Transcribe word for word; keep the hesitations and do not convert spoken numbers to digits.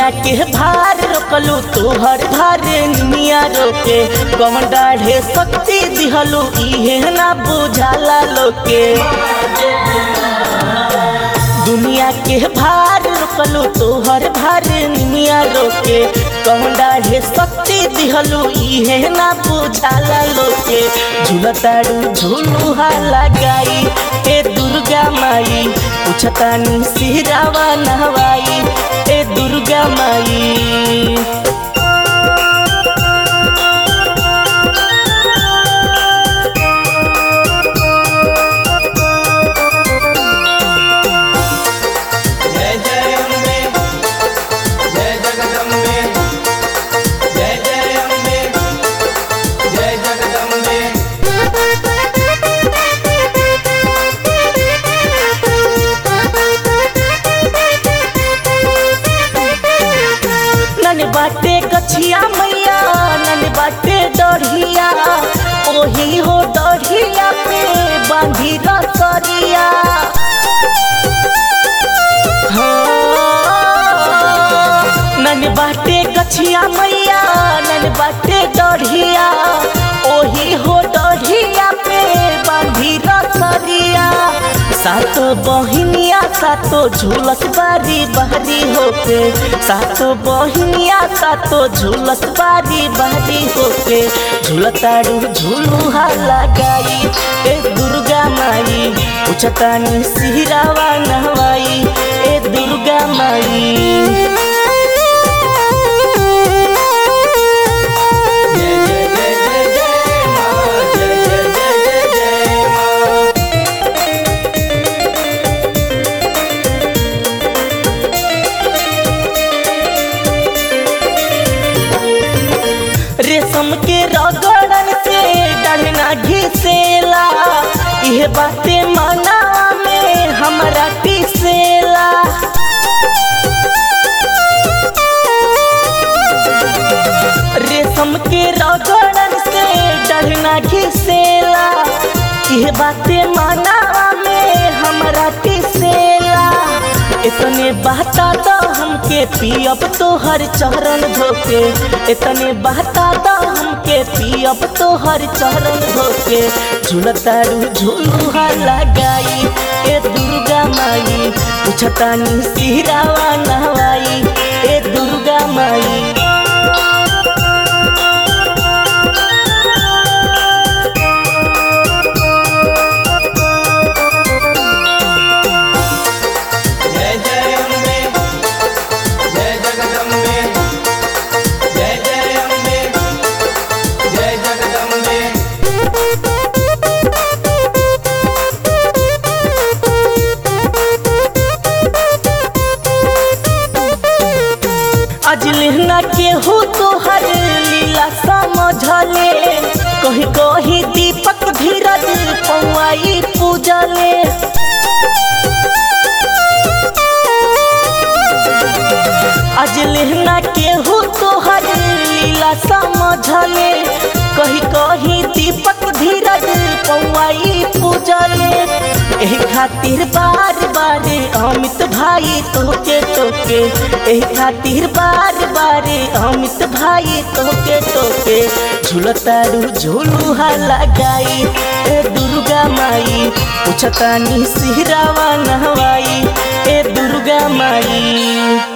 दुनिया के भार रोकलू तोहर भार निमिया रोके कौन डाढ़े शक्ति दिहलू इहे ना बुझाला लोके। दुनिया के भार रोकलू तोहर भार निमिया रोके कौन डाढ़े शक्ति दिहलू इहे ना बुझाला लोके। झूलतारू झूलुहा लगाई ए दुर्गा माई पूछतानी सिहरावा नहवाई ए दुर्गा माई। नन बाटे गछिया मैया नन बाटे डढ़िया ओही हो डढ़िया पे बांधी रसरिया। हाँ नन बाटे गछिया मैया नन बाटे डढ़िया ओही हो डढ़िया पे बांधी रसरिया। सातो बहिनिया सातो झूलस बारी बहरी होके सातो बहिनिया सातो झूलस बारी बहरी होके। झूलतारू झूलुहा लगाई ए दुर्गा माई पूछतानी सिहरावा नहवाई ए दुर्गा माई। रेशम के रगड़न से डरना घिसेला यह बातें माना में हमारा टिसेला। रेशम के रगड़न से डरना घिसेला यह बातें माना में हमारा टिसेला। इतने बहता तो हमके पियब तोहर चरण धोके इतने बहता तो हमके पियब तोहर चरण धोके। झूलतारू झूलुहा लगाई ए दुर्गा माई पूछतानी सिहरावा नहवाई ए दुर्गा माई। आज लेहना के हो तोहर लीला समझले कही कही दीपक धीरज पौआई पूजले। आज लेहना के हो तोहर लीला समझले कही कही दीपक धीरज पौआई पूजले। एही खातिर बार बार अमित भाई तोके तोके एही खातिर बार बार अमित भाई तोके तोके। झूलतारू झूलुहा लगाई ए दुर्गा माई पूछतानी सिहरावा नहवाई ए दुर्गा माई।